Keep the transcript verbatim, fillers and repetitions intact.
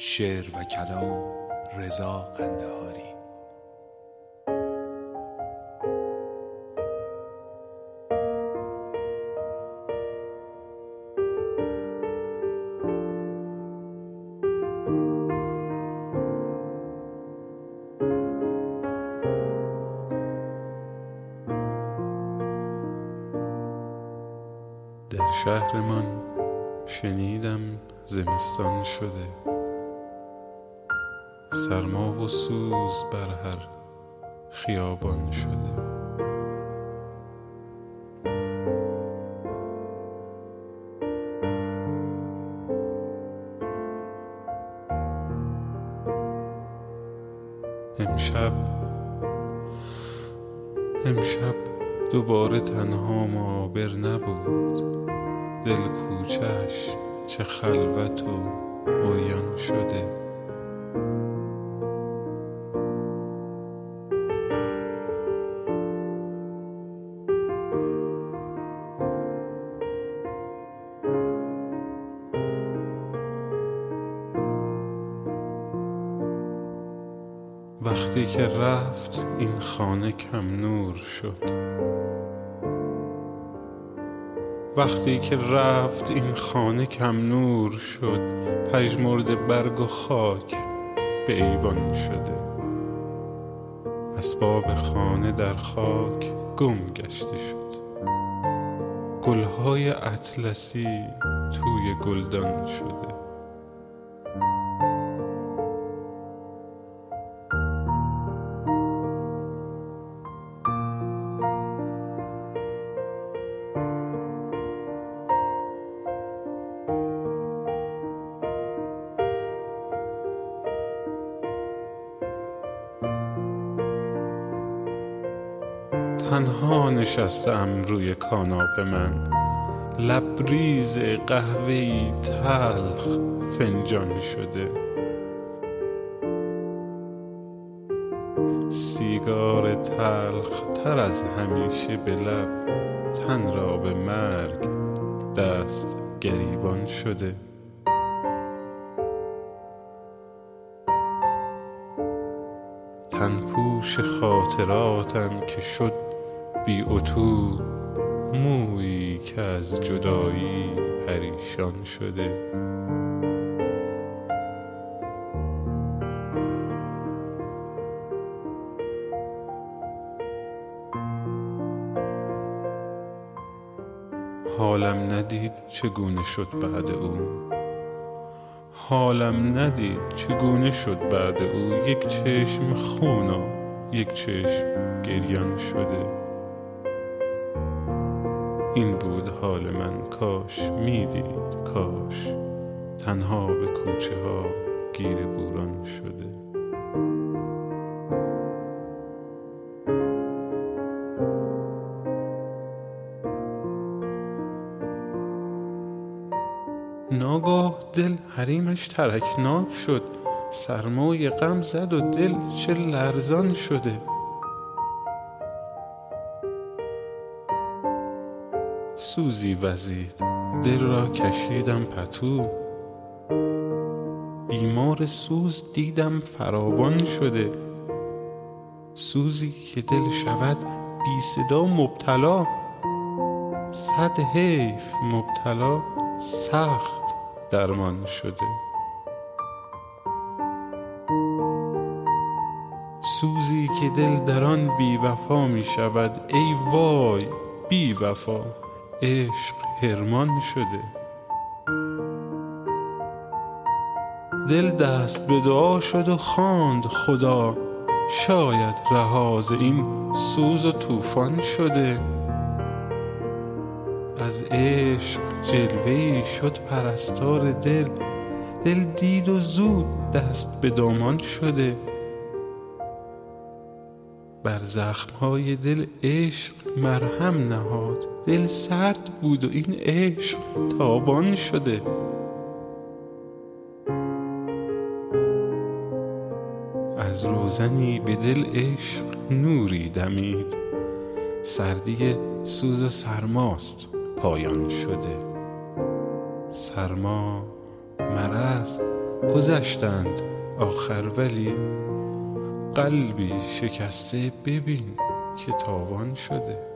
شعر و کلام رضا قندهاری. در شهرمان شنیدم زمستان شده، سرما و سوز بر هر خیابان شده. امشب امشب دوباره تنها معابر نبود، دل کوچه‌اش چه خلوت و عریان شده. وقتی که رفت این خانه کم نور شد، وقتی که رفت این خانه کم نور شد، پژمرده برگ و خاک به ایوان شده. اسباب خانه در خاک گم گشته شد، گلهای اطلسی توی گلدان شده. تنها نشستم روی کاناپه من، لبریز قهوه‌ای تلخ فنجان شده. سیگار تلخ تر از همیشه به لب، تن را به مرگ دست گریبان شده. تن پوش خاطراتم که شد بی اتو، مویی که از جدایی پریشان شده. حالم ندید چگونه شد بعد او، حالم ندید چگونه شد بعد او. یک چشم خونا یک چشم گریان شده. این بود حال من، کاش میدید، کاش تنها به کوچه ها گیر بوران شده. ناگاه دل حریمش ترکناک شد، سرمای غم زد و دل چه لرزان شده. سوزی وزید، دل را کشیدم پتو، بیمار سوز دیدم فراوان شده. سوزی که دل شود بی صدا مبتلا، صد حیف مبتلا سخت درمان شده. سوزی که دل در آن بی وفا می شود، ای وای بی وفا عشق حرمان شده. دل دست به دعا شد و خواند خدا، شاید رها ز این سوز و طوفان شده. از عشق جلوه‌ای شد پرستار دل، دل دید و زود دست به دامان شده. بر زخم‌های دل عشق مرهم نهاد، دل سرد بود و این عشق تابان شده. از روزنی به دل عشق نوری دمید، سردی سوز و سرماست پایان شده. سرما، مرض، گذشتند آخر، ولی قلبی شکسته ببین که تاوان شده.